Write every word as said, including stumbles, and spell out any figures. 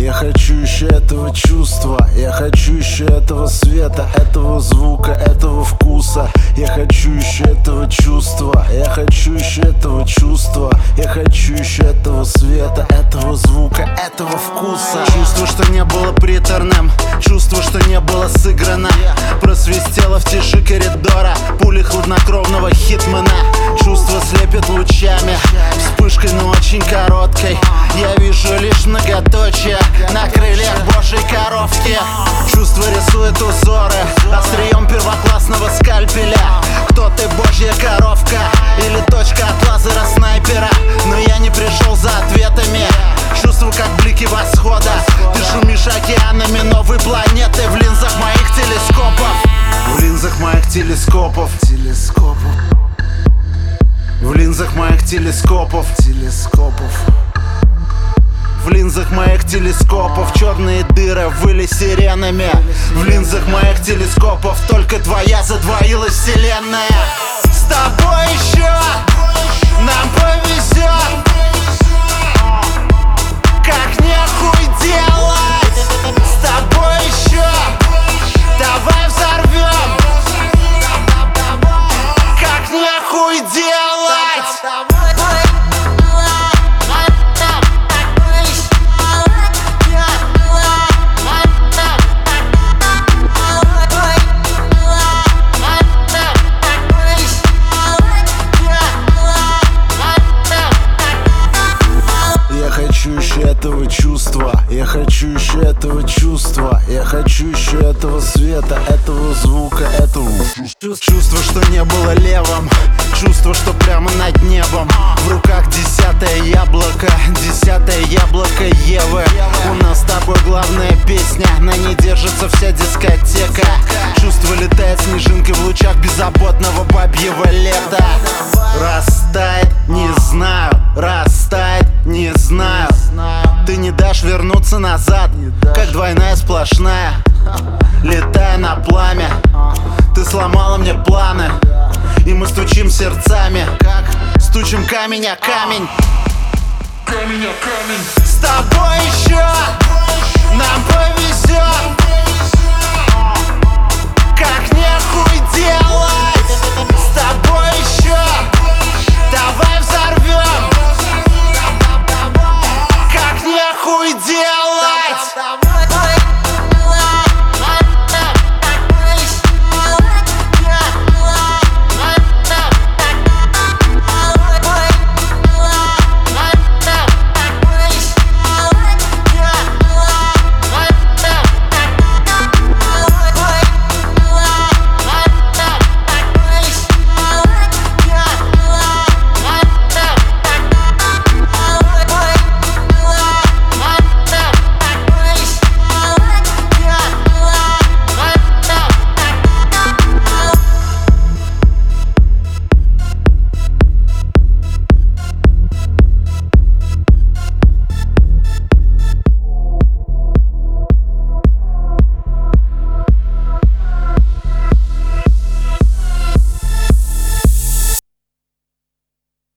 Я хочу еще этого чувства, я хочу еще этого света, этого звука, этого вкуса. Я хочу еще этого чувства, я хочу еще этого чувства. Я хочу еще этого света, этого звука, этого вкуса. Чувство, что не было приторным, чувство, что не было сыграно, просвистело в тиши коридора пули хладнокровного хитмена. Чувство слепит лучами, вспышкой, но очень короткой. Я вижу лишь многоточие на крыльях божьей коровки. Чувство рисует узоры острием первоклассного скальпеля. Кто ты, божья коровка или точка от лазера снайпера? Но я не пришел за ответами. Чувство, как блики восхода. Ты шумишь океанами новой планеты в линзах моих телескопов. В линзах моих телескопов. Телескопов. В линзах моих телескопов. Телескопов. В линзах моих телескопов черные дыры выли сиренами. В линзах моих телескопов только твоя задвоилась вселенная. С тобой еще нам повезет, как нехуй делать. С тобой еще давай взорвем, как нехуй делать. Я хочу еще этого чувства, я хочу еще этого чувства. Я хочу еще этого света, этого звука, этого чувства, что не было левым. Чувство, что прямо над небом. В руках десятое яблоко, десятое яблоко Евы. У нас с тобой главная песня, на ней держится вся дискотека. Чувство летает снежинкой в лучах беззаботного бабьего лета. Растает, не знаю, растает, не знаю. Ты не дашь вернуться назад, как двойная сплошная. Летая на пламя, ты сломала мне планы. И мы стучим сердцами, как стучим камень о камень. Камень о камень. С тобой еще нам повезет, как нехуй делать. С тобой еще